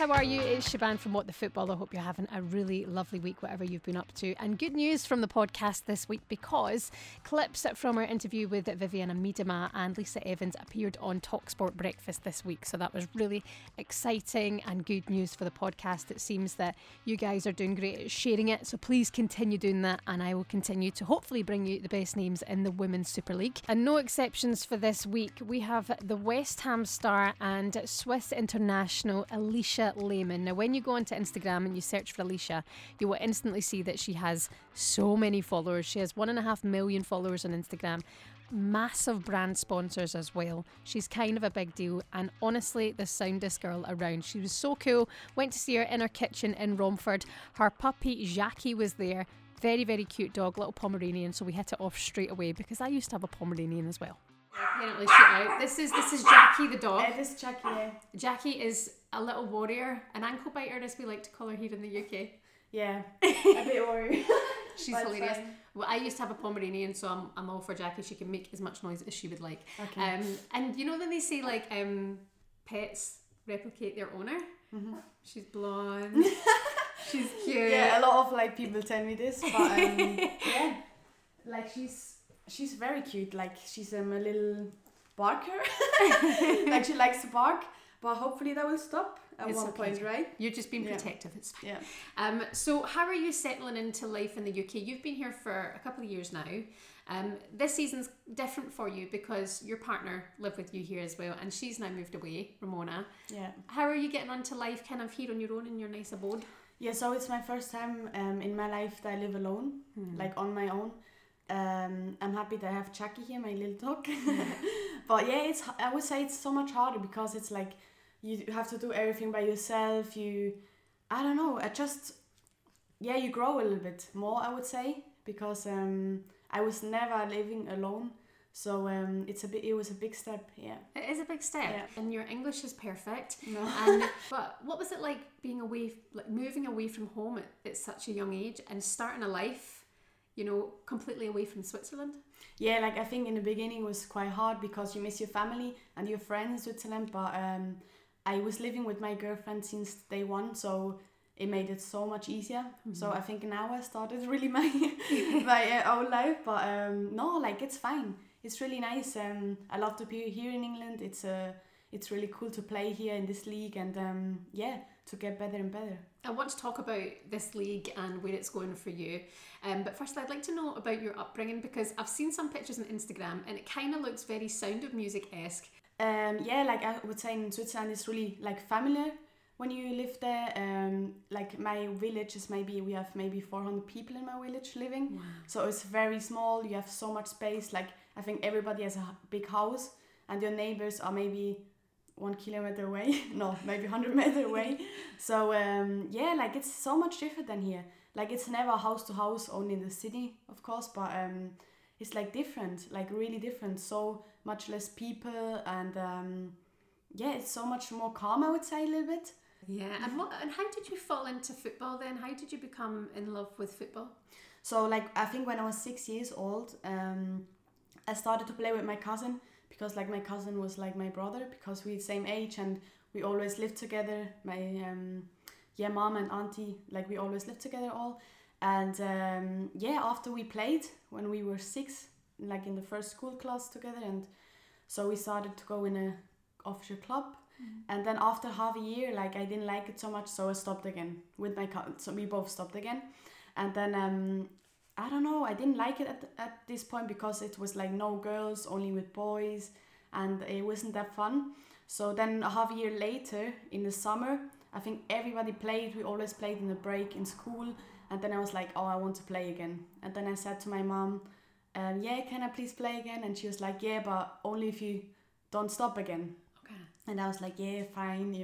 how are you? It's Siobhan from What the Football. I hope you're having a really lovely week, whatever you've been up to. And good news from the podcast this week, because clips from our interview with Vivianne Miedema and Lisa Evans appeared on TalkSport Breakfast this week. So that was really exciting and good news for the podcast. It seems that you guys are doing great at sharing it, so please continue doing that, and I will continue to hopefully bring you the best names in the Women's Super League. And no exceptions for this week. We have the West Ham star and Swiss international Alicia Lehmann. Now, when you go onto Instagram and you search for Alicia, you will instantly see that she has so many followers. She has 1.5 million followers on Instagram. Massive brand sponsors as well. She's kind of a big deal, and honestly the soundest girl around. She was so cool. Went to see her in her kitchen in Romford. Her puppy Jackie was there. Very, very cute dog, little Pomeranian, so we hit it off straight away because I used to have a Pomeranian as well. Apparently shoot out. This is Jackie the dog. This is Jackie, yeah. Jackie is a little warrior, an ankle biter as we like to call her here in the UK. Yeah, a bit warrior. She's hilarious. Well, I used to have a Pomeranian, so I'm all for Jackie. She can make as much noise as she would like. Okay. And you know when they say like pets replicate their owner? Mm-hmm. She's blonde. She's cute. Yeah, a lot of like people tell me this, but yeah, like she's very cute. Like she's a little barker. Like she likes to bark, but hopefully that will stop at one point, right? You're just being protective. It's fine. Yeah. So how are you settling into life in the UK? You've been here for a couple of years now. This season's different for you because your partner lived with you here as well, and she's now moved away, Ramona. Yeah. How are you getting on to life kind of here on your own in your nice abode? Yeah, so it's my first time in my life that I live alone, like on my own. I'm happy that I have Jackie here, my little dog. But yeah, I would say it's so much harder because it's like you have to do everything by yourself. You grow a little bit more, I would say, because I was never living alone. So it was a big step, yeah. It is a big step, yeah. And your English is perfect. No. But what was it like being moving away from home at such a young age and starting a life, completely away from Switzerland? Yeah, like I think in the beginning it was quite hard because you miss your family and your friends in Switzerland. But I was living with my girlfriend since day one, so it made it so much easier. Mm-hmm. So I think now I started really my own life. But it's fine. It's really nice. I love to be here in England. It's really cool to play here in this league and to get better and better. I want to talk about this league and where it's going for you. But first I'd like to know about your upbringing, because I've seen some pictures on Instagram and it kind of looks very Sound of Music-esque. Like I would say in Switzerland it's really like familiar when you live there. Like my village is we have maybe 400 people in my village living. Wow. So it's very small. You have so much space. Like I think everybody has a big house and your neighbors are maybe 1 kilometer away. No, maybe 100 meters away. So like it's so much different than here. Like it's never house to house, only in the city, of course, but it's like different, like really different. So much less people and it's so much more calm, I would say, a little bit. Yeah, and how did you fall into football then? How did you become in love with football? So like I think when I was 6 years old, I started to play with my cousin, because like my cousin was like my brother, because we're the same age and we always lived together. My mom and auntie, like we always lived together all. And after we played when we were 6, like in the first school class together, and so we started to go in a official club. And then after half a year, like I didn't like it so much, so I stopped again with my cousin. So we both stopped again. And then I don't know, I didn't like it at this point because it was like no girls, only with boys, and it wasn't that fun. So then a half a year later, in the summer, I think everybody played. We always played in the break in school. And then I was like, I want to play again. And then I said to my mom, can I please play again? And she was like, yeah, but only if you don't stop again. And I was like, yeah, fine,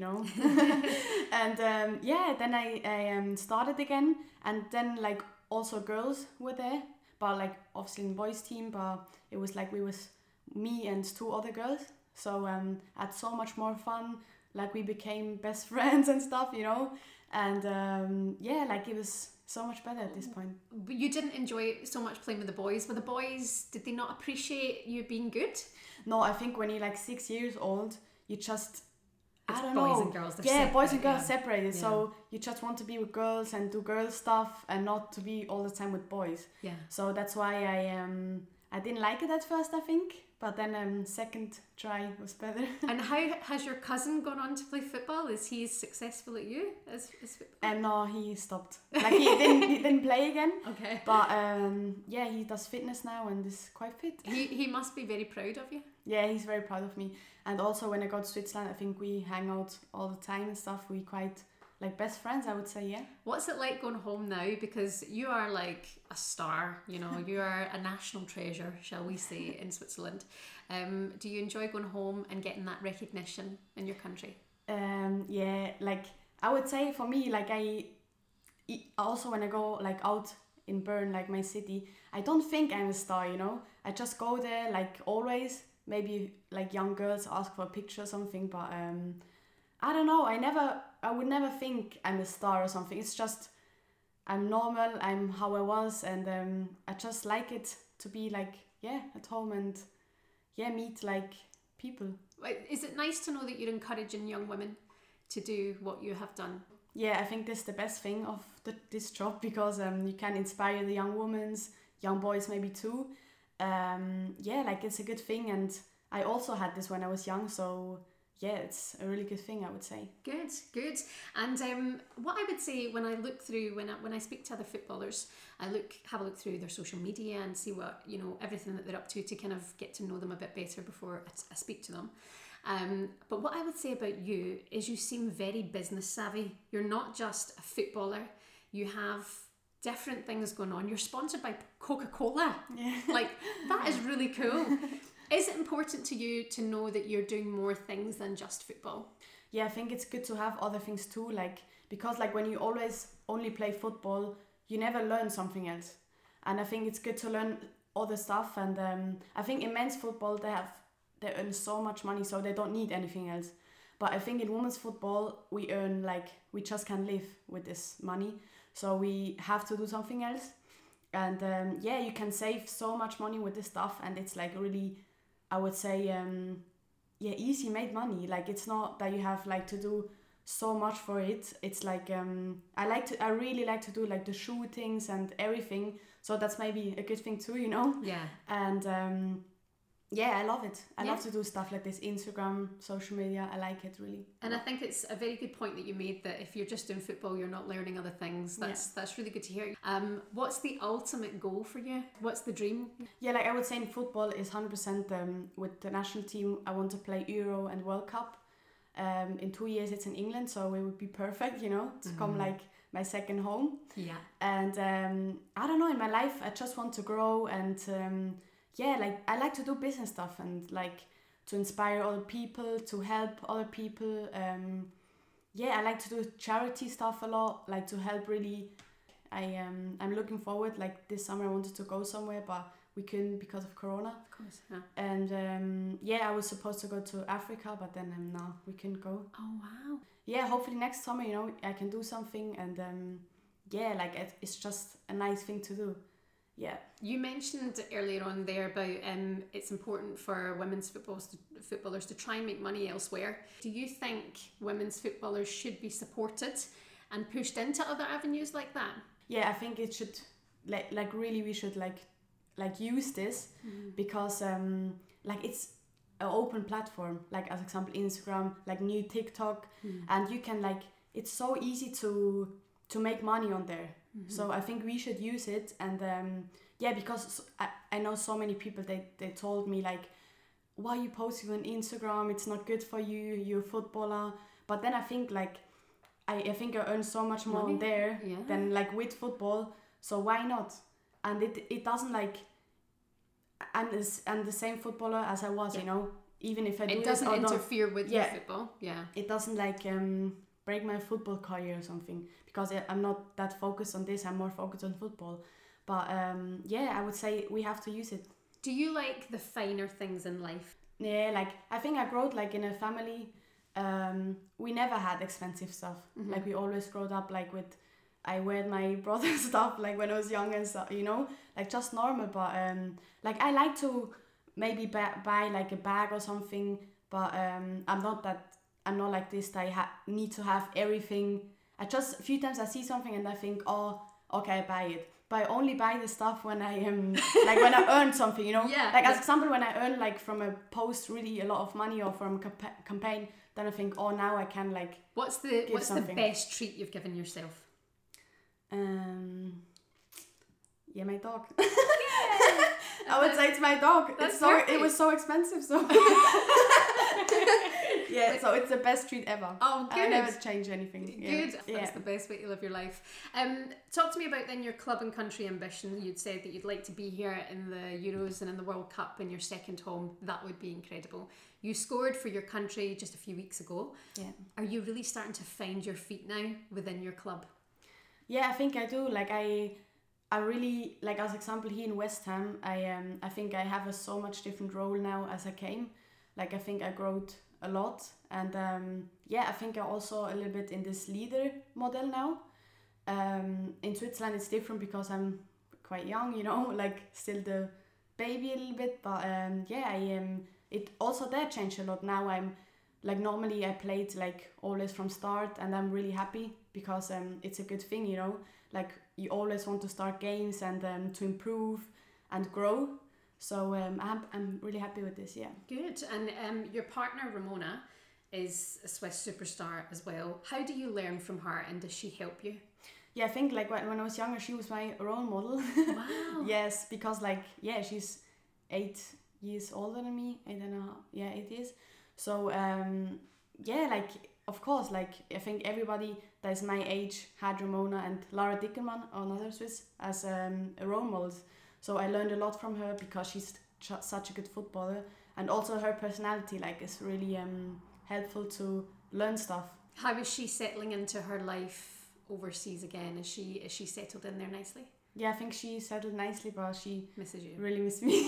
And then I started again. And then like also girls were there, but like obviously in boys team, but it was like me and 2 other girls. So I had so much more fun. Like we became best friends and stuff, And like it was so much better at this point. But you didn't enjoy so much playing with the boys. Were the boys, did they not appreciate you being good? No, I think when you're like 6 years old, you just I don't boys know. and girls. They're Yeah, separate, boys and girls yeah. separated. Yeah. So you just want to be with girls and do girl stuff and not to be all the time with boys. Yeah. So that's why I didn't like it at first, I think. But then second try was better. And how has your cousin gone on to play football? Is he as successful at you as football? No, he stopped. Like he didn't play again. Okay. But yeah, he does fitness now and is quite fit. He must be very proud of you. Yeah, he's very proud of me. And also when I go to Switzerland, I think we hang out all the time and stuff. We quite like best friends, I would say, yeah. What's it like going home now? Because you are like a star, you know, you are a national treasure, shall we say, in Switzerland. Do you enjoy going home and getting that recognition in your country? Yeah, like I would say for me, like also when I go like out in Bern, like my city, I don't think I'm a star, you know. I just go there like always. Maybe like young girls ask for a picture or something, but I don't know. I would never think I'm a star or something. It's just I'm normal. I'm how I was, and I just like it to be like at home and meet like people. Is it nice to know that you're encouraging young women to do what you have done? Yeah, I think this is the best thing of this job because you can inspire the young women, young boys maybe too. Like it's a good thing, and I also had this when I was young, so yeah, it's a really good thing, I would say. Good. And what I would say when I look through, when I speak to other footballers, have a look through their social media and see what, you know, everything that they're up to kind of get to know them a bit better before I speak to them. But what I would say about you is you seem very business savvy. You're not just a footballer. You have different things going on. You're sponsored by Coca-Cola. Yeah. Like, that is really cool. Is it important to you to know that you're doing more things than just football? Yeah, I think it's good to have other things too, like because like when you always only play football, you never learn something else. And I think it's good to learn other stuff. And I think in men's football they earn so much money, so they don't need anything else. But I think in women's football we just can't live with this money, so we have to do something else. And you can save so much money with this stuff, and it's like really, I would say, easy made money. Like it's not that you have like to do so much for it. It's like I really like to do like the shootings and everything. So that's maybe a good thing too, you know. Yeah. And I love it. I love to do stuff like this, Instagram, social media. I like it really. And I think it's a very good point that you made, that if you're just doing football, you're not learning other things. That's really good to hear. What's the ultimate goal for you? What's the dream? Yeah, like I would say in football is 100% with the national team. I want to play Euro and World Cup. In 2 years it's in England, so it would be perfect, you know, to come like my second home. Yeah. And I don't know, in my life I just want to grow and like I like to do business stuff and like to inspire other people, to help other people. I like to do charity stuff a lot, like to help really. I'm looking forward, like this summer I wanted to go somewhere, but we couldn't because of Corona. Of course, yeah. And I was supposed to go to Africa, but then now we couldn't go. Oh, wow. Yeah, hopefully next summer, you know, I can do something, and it's just a nice thing to do. Yeah. You mentioned earlier on there about it's important for women's footballers to try and make money elsewhere. Do you think women's footballers should be supported and pushed into other avenues like that? Yeah, I think it should, like really we should like use this because like it's an open platform, like as example Instagram, like new TikTok, and you can like, it's so easy to make money on there. So I think we should use it, and because I know so many people, they told me like, why are you posting on Instagram? It's not good for you, you're a footballer. But then I think like, I think I earn so much more on there than like with football, so why not? And it doesn't like, I'm the same footballer as I was, you know, even if I do it doesn't interfere with your football. Yeah, it doesn't like break my football career or something, because I'm not that focused on this. I'm more focused on football. But I would say we have to use it. Do you like the finer things in life? Yeah, like I think I grew up like in a family. We never had expensive stuff. Like we always growed up like with, I wear my brother's stuff like when I was young and stuff, you know, like just normal. But like I like to maybe buy like a bag or something, but I'm not I'm not like this. That I need to have everything. A few times I see something and I think, oh, okay, I buy it. But I only buy the stuff when I am like when I earn something, you know. Yeah. Like as example, when I earn like from a post really a lot of money or from a campaign, then I think, oh, now I can like. What's the best treat you've given yourself? Yeah, my dog. I would say it's my dog. It was so expensive, so yeah. So it's the best treat ever. Oh, good. I never change anything. Good. Yeah. That's the best way to live your life. Talk to me about then your club and country ambition. You'd said that you'd like to be here in the Euros and in the World Cup in your second home. That would be incredible. You scored for your country just a few weeks ago. Yeah. Are you really starting to find your feet now within your club? Yeah, I think I do. Like I really, like as example here in West Ham, I think I have a so much different role now as I came. Like I think I growed a lot, and I think I also a little bit in this leader model now. In Switzerland it's different because I'm quite young, you know, like still the baby a little bit, but it also there changed a lot. Now I'm like normally I played like always from start, and I'm really happy because it's a good thing, you know, like you always want to start games and to improve and grow. So I'm really happy with this, yeah. Good. And your partner Ramona is a Swiss superstar as well. How do you learn from her, and does she help you? Yeah, I think like when I was younger, she was my role model. Wow. Yes, because like, yeah, she's 8 years older than me, 8 years. So like of course, like I think everybody that is my age had Ramona and Lara Dickerman, another Swiss, as role models. So I learned a lot from her because she's such a good footballer, and also her personality like is really helpful to learn stuff. How is she settling into her life overseas again? Is she settled in there nicely? Yeah, I think she settled nicely, but she misses you. Really miss me.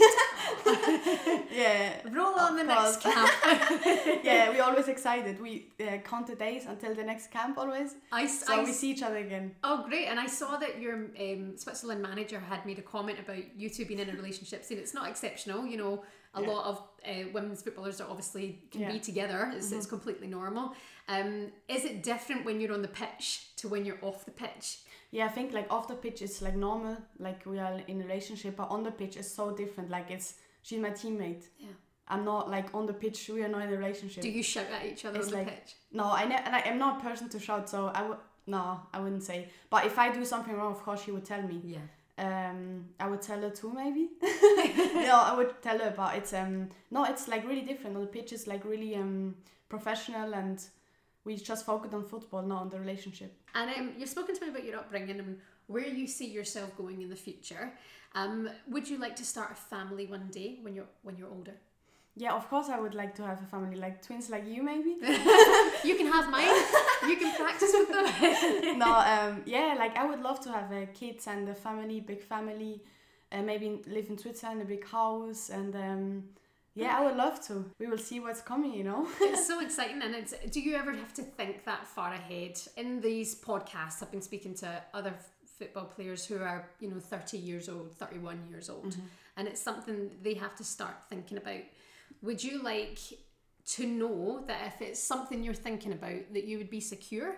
Yeah. Roll on the next camp. Yeah, we always excited. We count the days until the next camp always. So we see each other again. Oh, great. And I saw that your Switzerland manager had made a comment about you two being in a relationship, saying it's not exceptional. You know, a lot of women's footballers are obviously can be together. It's completely normal. Is it different when you're on the pitch to when you're off the pitch? Yeah, I think like off the pitch it's like normal, like we are in a relationship, but on the pitch it's so different. Like she's my teammate. Yeah. I'm not like on the pitch. We are not in a relationship. Do you shout at each other on the pitch? No, I'm not a person to shout, so I wouldn't say. But if I do something wrong, of course she would tell me. Yeah. I would tell her too, maybe. No, I would tell her, but it's it's like really different. On the pitch it's like really professional, and we just focus on football, not on the relationship. And you've spoken to me about your upbringing and where you see yourself going in the future. Would you like to start a family one day when you're older? Yeah, of course I would like to have a family, like twins like you maybe. You can have mine. You can practice with them. No, like I would love to have kids and a family, big family, maybe live in Switzerland, a big house, and I would love to. We will see what's coming, you know. It's so exciting, and do you ever have to think that far ahead? In these podcasts, I've been speaking to other football players who are, 30 years old, 31 years old, and it's something they have to start thinking about. Would you like to know that if it's something you're thinking about, that you would be secure?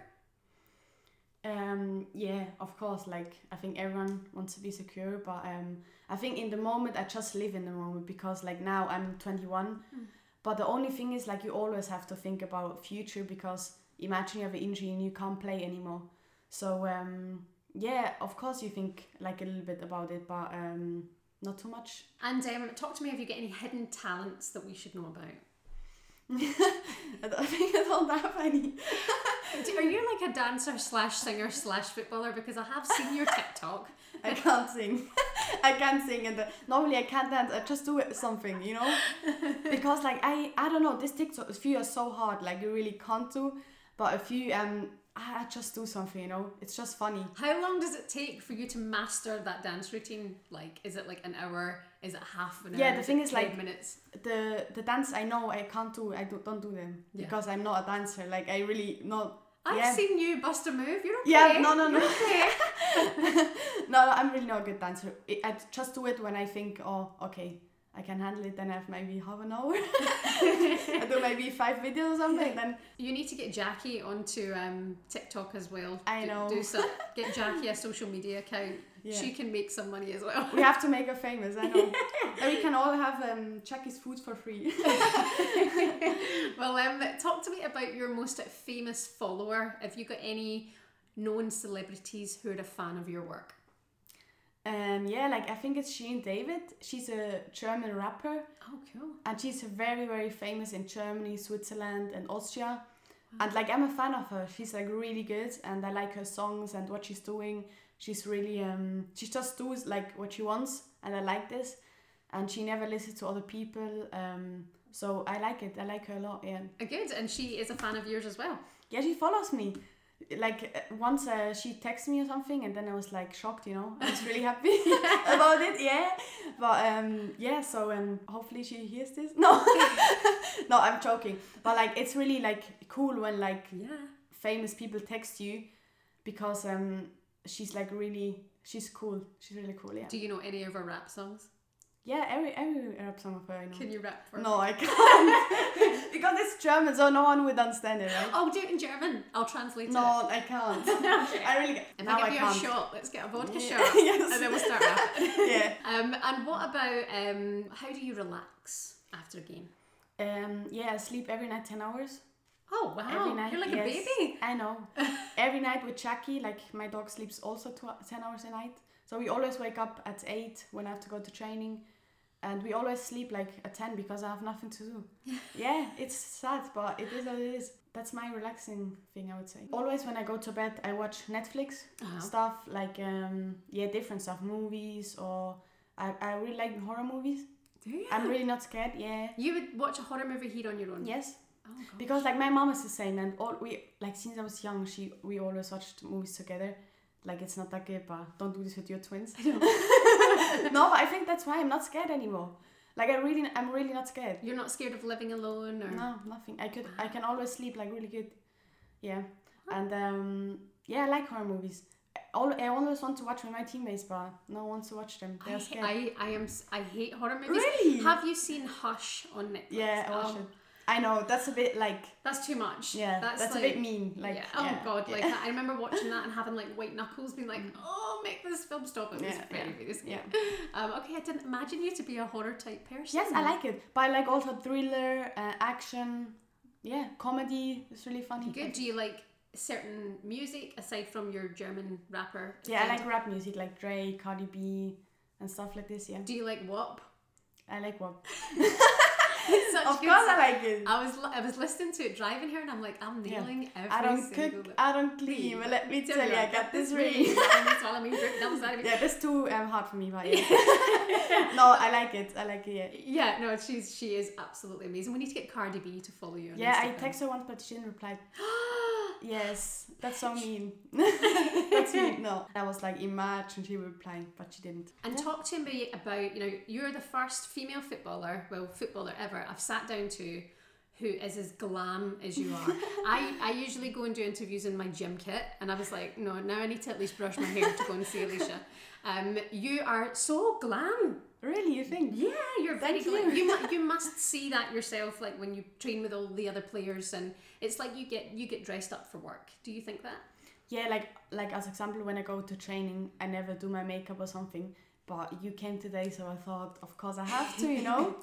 Yeah, of course. Like I think everyone wants to be secure, but I think in the moment I just live in the moment, because like now I'm 21, but the only thing is like you always have to think about future, because imagine you have an injury and you can't play anymore. So of course you think like a little bit about it, but not too much. And talk to me, have you got any hidden talents that we should know about? I think I don't have any. Are you like a dancer / singer / footballer? Because I have seen your TikTok. I can't sing. I can't sing, and normally I can't dance. I just do something, because like I don't know. This TikTok few are so hard. Like you really can't do, but a few I just do something. It's just funny. How long does it take for you to master that dance routine? Like, is it like an hour? Is it half an hour? Yeah, the thing is 10 like minutes. The dance I know I can't do. I don't do them because I'm not a dancer. Like I really not. I've seen you bust a move. You're okay. Yeah, no. You're okay. No, I'm really not a good dancer. I just do it when I think, oh, okay, I can handle it, then I have maybe half an hour. I do maybe 5 videos or something. Then you need to get Jackie onto TikTok as well. I know. Get Jackie a social media account. Yeah. She can make some money as well. We have to make her famous, I know. And we can all have Jackie's food for free. Well, talk to me about your most famous follower. Have you got any known celebrities who are a fan of your work? Yeah, like I think it's Shirin David. She's a German rapper. Oh, cool. And she's very, very famous in Germany, Switzerland and Austria. Wow. And like I'm a fan of her. She's like really good, and I like her songs and what she's doing. She's really she just does like what she wants, and I like this. And she never listens to other people. So I like it. I like her a lot. Yeah. Good. And she is a fan of yours as well. Yeah, she follows me. Like once she texted me or something, and then I was like shocked, you know. I was really happy about it, yeah. But yeah, so hopefully she hears this. No, no, I'm joking. But like it's really like cool when like famous people text you, because she's like she's cool. She's really cool, yeah. Do you know any of her rap songs? Yeah, every rap song of her I know. Can you rap for me? No, I can't. Because it's German, so no one would understand it, right? Oh, do it in German. I'll translate it. No, I can't. Okay. I really can't. If now I give you can't. a shot, let's get a vodka shot. Yes. And then we'll start rapping. Yeah. And what about, how do you relax after a game? Yeah, I sleep every night 10 hours. Oh, wow. Every night. You're like a baby. I know. Every night with Jackie, like my dog sleeps also 10 hours a night. So we always wake up at 8 when I have to go to training. And we always sleep like at 10 because I have nothing to do. Yeah, it's sad, but it is what it is. That's my relaxing thing, I would say. Always when I go to bed, I watch Netflix stuff, like, different stuff, movies, or I really like horror movies. Do you? I'm really not scared, yeah. You would watch a horror movie here on your own? Yes. Oh, gosh. Because like my mom is the same, and since I was young, we always watched movies together. Like it's not that good, but don't do this with your twins. No, but I think that's why I'm not scared anymore. Like I'm really not scared. You're not scared of living alone, or no, nothing. I can always sleep like really good. Yeah, and I like horror movies. I always want to watch with my teammates, but no one wants to watch them. They're scared. I hate horror movies. Really? Have you seen Hush on Netflix? Yeah, I watched it. I know, that's a bit like... That's too much. Yeah, that's like, a bit mean. Like, yeah. Oh, God. Like, I remember watching that and having, like, white knuckles, being like, oh, make this film stop. It was very scary. Yeah. Okay, I didn't imagine you to be a horror-type person. Yes, I like it. But I like also thriller, action, comedy. It's really funny. Good. Do you like certain music, aside from your German rapper? Yeah, I like rap music, like Drake, Cardi B, and stuff like this, yeah. Do you like WAP? I like WAP. Of course I like it. I was listening to it driving here, and I'm like, I'm nailing every I don't single cook, I don't clean. Well, let me tell you, I got this ring. Yeah, that's too hard for me, but yeah. No, I like it. Yeah. Yeah, no, she is absolutely amazing. We need to get Cardi B to follow you on Instagram. I texted her once, but she didn't reply. Yes, that's so mean. That's mean. No, I was like, imagine she would reply, but she didn't. And talk to me about, you're the first female footballer ever I've sat down to who is as glam as you are. I usually go and do interviews in my gym kit, and I was like, no, now I need to at least brush my hair to go and see Alicia. You are so glam. Really, you think? Yeah, you're very glam. You must see that yourself, like when you train with all the other players, and it's like you get dressed up for work. Do you think that? Yeah, like as example, when I go to training, I never do my makeup or something. But you came today, so I thought, of course I have to,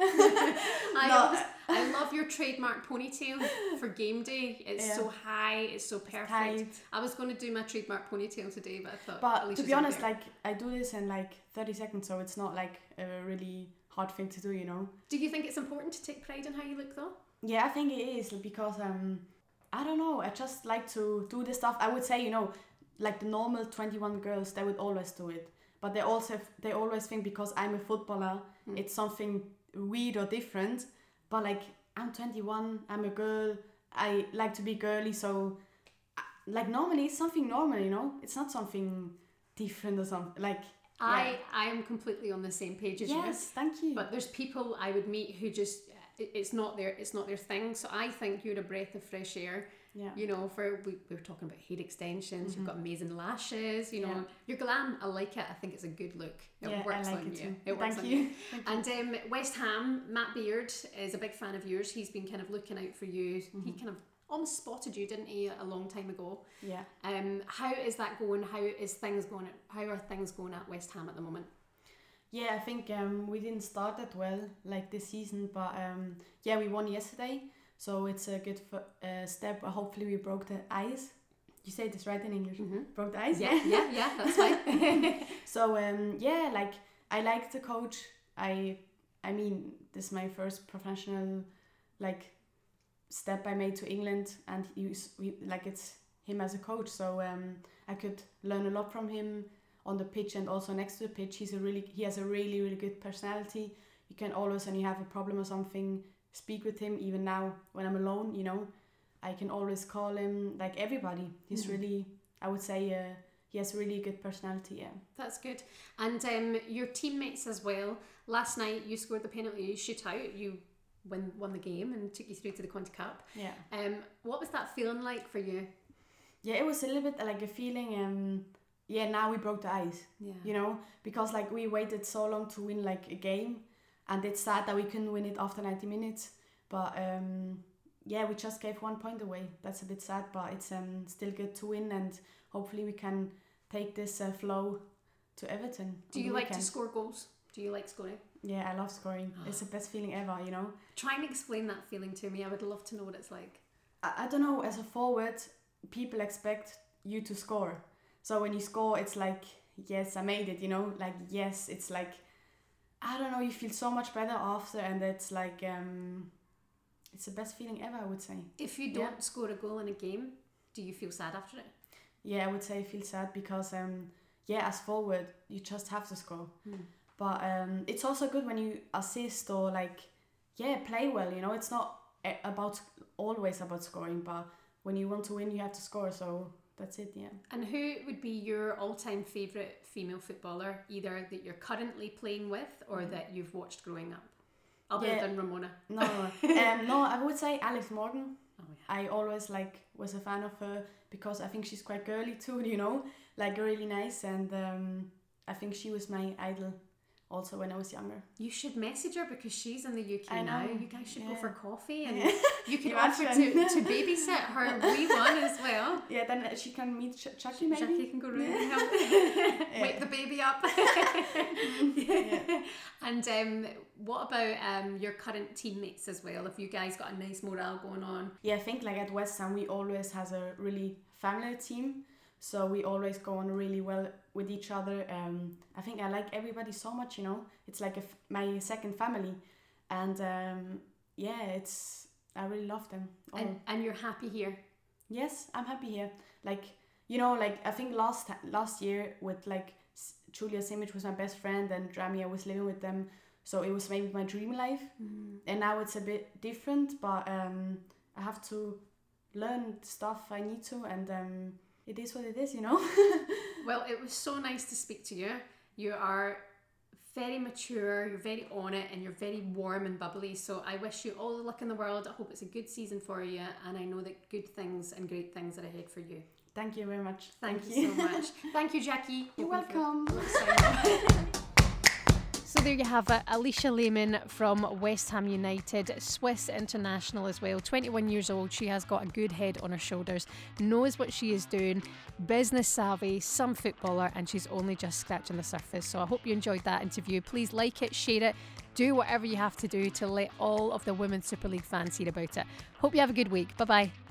I love your trademark ponytail for game day. It's so high, it's so perfect. Tight. I was going to do my trademark ponytail today, but I thought... But to be honest, like, I do this in like 30 seconds, so it's not like a really hard thing to do, Do you think it's important to take pride in how you look, though? Yeah, I think it is, because, I don't know, I just like to do this stuff. I would say, like the normal 21 girls, they would always do it. But they always think because I'm a footballer, it's something weird or different. But like, I'm 21, I'm a girl, I like to be girly, so like normally it's something normal, It's not something different or something. Like, I am completely on the same page as you. Yes, thank you. But there's people I would meet who just it's not their thing. So I think you're a breath of fresh air. Yeah. You know, we were talking about hair extensions, you've got amazing lashes, you know, your glam, I like it. I think it's a good look. It works I like on it you. too. It works Thank on you. And West Ham, Matt Beard is a big fan of yours. He's been kind of looking out for you. He kind of almost spotted you, didn't he, a long time ago? Yeah. How is that going? How are things going at West Ham at the moment? Yeah, I think we didn't start that well like this season, but we won yesterday, so it's a good step. Hopefully we broke the ice. You say this right in English? Broke the ice? Yeah, that's fine. So like I like the coach. I mean, this is my first professional like step I made to England, and it's him as a coach, so I could learn a lot from him on the pitch and also next to the pitch. He has a really, really good personality. You can always, when you have a problem or something, speak with him. Even now when I'm alone, you know, I can always call him, like everybody. He's really, I would say, he has really good personality. Yeah, that's good. And your teammates as well. Last night you scored the penalty shootout. You won the game and took you through to the Conti Cup. Yeah. What was that feeling like for you? Yeah, it was a little bit like a feeling. Now we broke the ice. Yeah. You know, because like we waited so long to win like a game, and it's sad that we couldn't win it after 90 minutes. But we just gave 1 point away. That's a bit sad, but it's still good to win, and hopefully we can take this flow to Everton. Do you like to score goals? Do you like scoring? Yeah, I love scoring. It's the best feeling ever, you know. Try and explain that feeling to me. I would love to know what it's like. I don't know, as a forward, people expect you to score. So when you score, it's like, yes, I made it, you know? Like, yes, it's like, I don't know, you feel so much better after, and it's like, it's the best feeling ever, I would say. If you don't score a goal in a game, do you feel sad after it? Yeah, I would say I feel sad because, as forward, you just have to score. But it's also good when you assist or play well, you know? It's not always about scoring, but when you want to win, you have to score, so that's it, yeah. And who would be your all-time favourite female footballer, either that you're currently playing with or that you've watched growing up, other than Ramona? No, I would say Alex Morgan. Oh, yeah. I always was a fan of her because I think she's quite girly too, you know, really nice, and I think she was my idol also when I was younger. You should message her because she's in the UK now. You guys should go for coffee, and you can offer to babysit her wee one as well. Yeah, then she can meet Chucky maybe. Chucky can go around and help wake the baby up. And what about your current teammates as well? Have you guys got a nice morale going on? Yeah, I think at West Ham we always has a really family team. So we always go on really well with each other. I think I like everybody so much, you know. It's like my second family. And I really love them all. And you're happy here? Yes, I'm happy here. I think last year with Julia Simic was my best friend, and Drami, I was living with them. So it was maybe my dream life. And now it's a bit different, but I have to learn stuff I need to, and it is what it is, you know. Well, it was so nice to speak to you. You are very mature, you're very on it, and you're very warm and bubbly. So I wish you all the luck in the world. I hope it's a good season for you, and I know that good things and great things are ahead for you. Thank you very much. Thank you so much. Thank you, Jackie. You're welcome. So there you have it, Alisha Lehmann from West Ham United, Swiss international as well, 21 years old. She has got a good head on her shoulders, knows what she is doing, business savvy, some footballer, and she's only just scratching the surface. So I hope you enjoyed that interview. Please like it, share it, do whatever you have to do to let all of the Women's Super League fans hear about it. Hope you have a good week. Bye-bye.